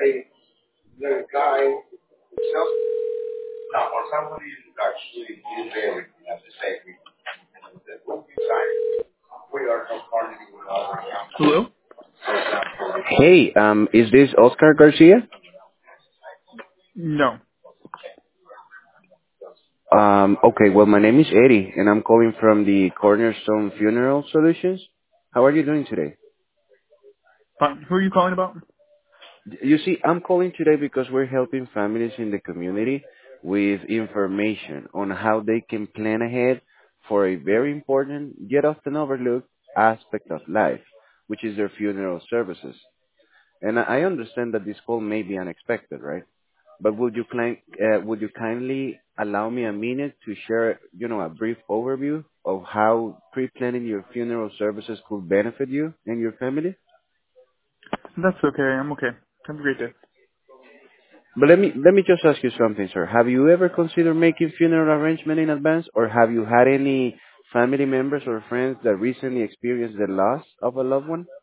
Hello? Hey, is this Oscar Garcia? No. Okay, well, my name is Eddie, and I'm calling from the Cornerstone Funeral Solutions. How are you doing today? Fine. Who are you calling about? You see, I'm calling today because we're helping families in the community with information on how they can plan ahead for a very important yet often overlooked aspect of life, which is their funeral services. And I understand that this call may be unexpected, right? But would you kindly allow me a minute to share, a brief overview of how pre-planning your funeral services could benefit you and your family? That's okay. I'm okay. Have a great day. But let me just ask you something, sir. Have you ever considered making funeral arrangement in advance, or have you had any family members or friends that recently experienced the loss of a loved one?